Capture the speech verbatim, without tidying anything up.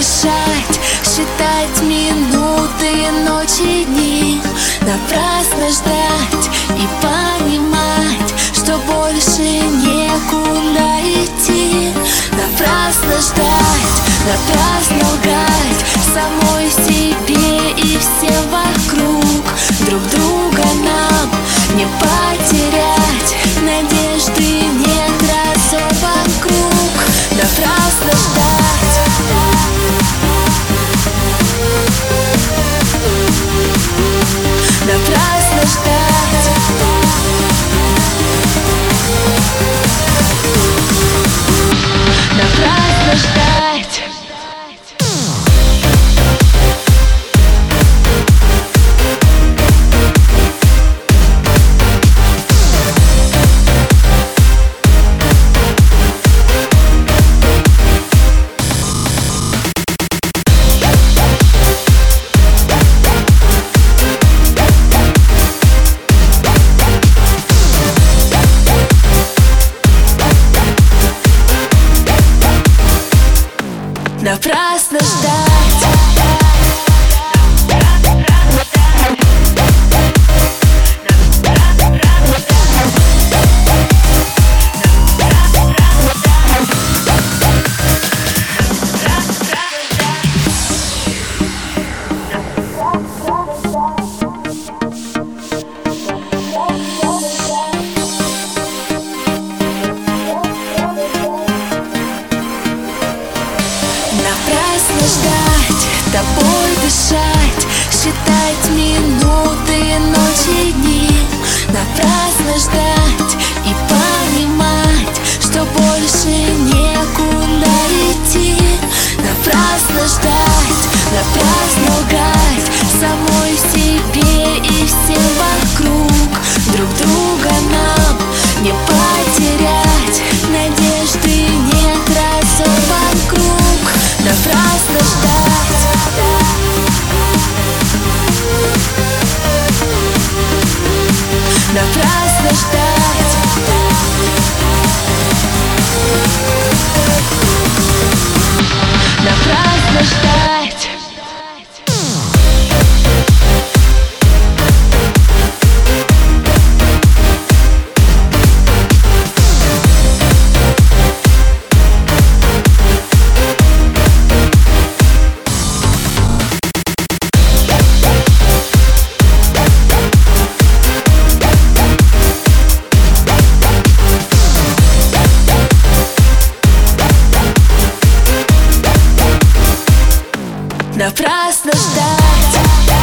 дышать, считать минуты, ночи, дни. Напрасно ждать и понимать, что больше некуда идти. Напрасно ждать, напрасно лгать самой себе и всем вокруг. Друг друга нам не потерять, надежды нет разом вокруг. Напрасно ждать, напрасно ждать, напрасно ждать. Напрасно ждать, напрасно ждать, тобой дышать, считать минуты, ночи, дни. Напрасно ждать и понимать, что больше некуда идти. Напрасно ждать, напрасно лгать самой себе и всем вокруг. Друг друга нам не потерять, надежды нет разом вокруг. Напрасно ждать, напрасно ждать, напрасно ждать. Напрасно ждать.